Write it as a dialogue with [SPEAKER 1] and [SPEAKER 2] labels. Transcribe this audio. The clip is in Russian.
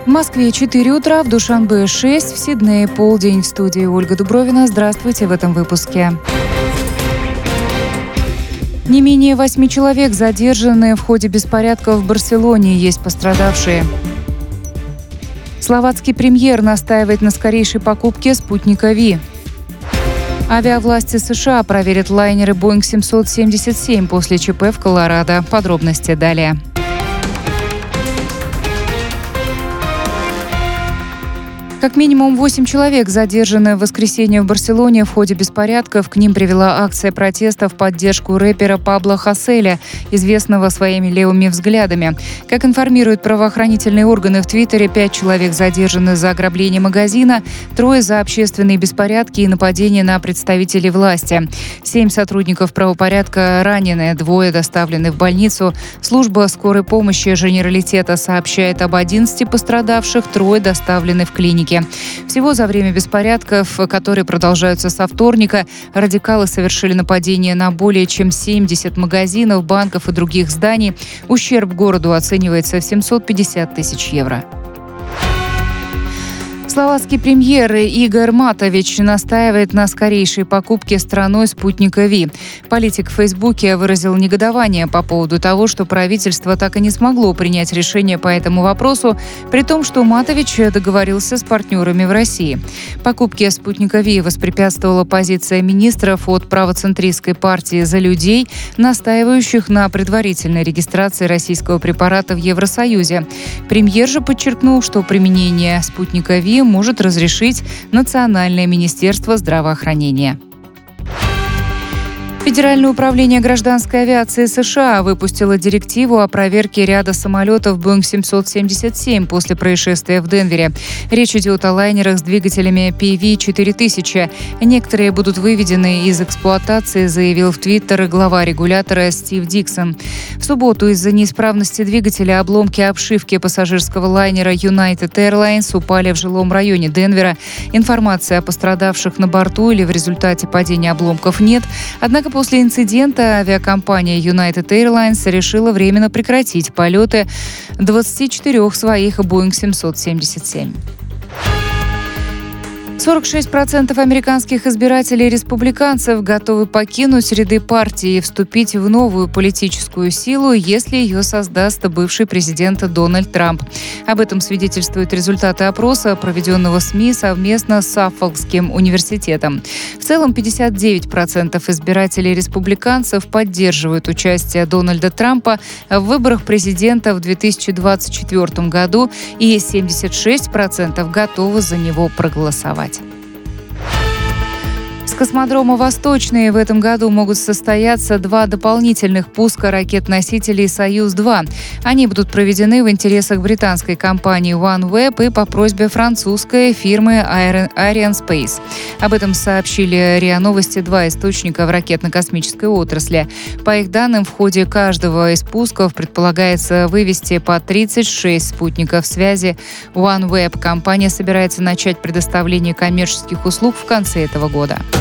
[SPEAKER 1] В Москве 4 утра, в Душанбе 6, в Сиднее полдень. В студии Ольга Дубровина. Здравствуйте в этом выпуске. Не менее 8 человек задержаны в ходе беспорядков в Барселоне. Есть пострадавшие. Словацкий премьер настаивает на скорейшей покупке спутника Ви. Авиавласти США проверят лайнеры Boeing 777 после ЧП в Колорадо. Подробности далее. Как минимум 8 человек задержаны в воскресенье в Барселоне в ходе беспорядков. К ним привела акция протеста в поддержку рэпера Пабло Хаселя, известного своими левыми взглядами. Как информируют правоохранительные органы в Твиттере, 5 человек задержаны за ограбление магазина, 3 за общественные беспорядки и нападения на представителей власти. 7 сотрудников правопорядка ранены, 2 доставлены в больницу. Служба скорой помощи Женералитета сообщает об 11 пострадавших, 3 доставлены в клиники. Всего за время беспорядков, которые продолжаются со вторника, радикалы совершили нападение на более чем 70 магазинов, банков и других зданий. Ущерб городу оценивается в 750 тысяч евро. Словацкий премьер Игор Матович настаивает на скорейшей покупке страной спутника Ви. Политик в Фейсбуке выразил негодование по поводу того, что правительство так и не смогло принять решение по этому вопросу, при том, что Матович договорился с партнерами в России. Покупке спутника Ви воспрепятствовала позиция министров от правоцентристской партии «За людей», настаивающих на предварительной регистрации российского препарата в Евросоюзе. Премьер же подчеркнул, что применение спутника Ви может разрешить Национальное министерство здравоохранения. Федеральное управление гражданской авиации США выпустило директиву о проверке ряда самолетов Boeing 777 после происшествия в Денвере. Речь идет о лайнерах с двигателями PV-4000. Некоторые будут выведены из эксплуатации, заявил в Твиттер глава регулятора Стив Диксон. В субботу из-за неисправности двигателя обломки обшивки пассажирского лайнера United Airlines упали в жилом районе Денвера. Информации о пострадавших на борту или в результате падения обломков нет. Однако после инцидента авиакомпания United Airlines решила временно прекратить полеты 24 своих Boeing 777. 46% американских избирателей-республиканцев готовы покинуть ряды партии и вступить в новую политическую силу, если ее создаст бывший президент Дональд Трамп. Об этом свидетельствуют результаты опроса, проведенного СМИ совместно с Саффолкским университетом. В целом 59% избирателей-республиканцев поддерживают участие Дональда Трампа в выборах президента в 2024 году, и 76% готовы за него проголосовать. С космодрома «Восточный» в этом году могут состояться 2 дополнительных пуска ракет-носителей «Союз-2». Они будут проведены в интересах британской компании OneWeb и по просьбе французской фирмы Arianespace. Об этом сообщили РИА Новости 2 источника в ракетно-космической отрасли. По их данным, в ходе каждого из пусков предполагается вывести по 36 спутников связи. OneWeb компания собирается начать предоставление коммерческих услуг в конце этого года.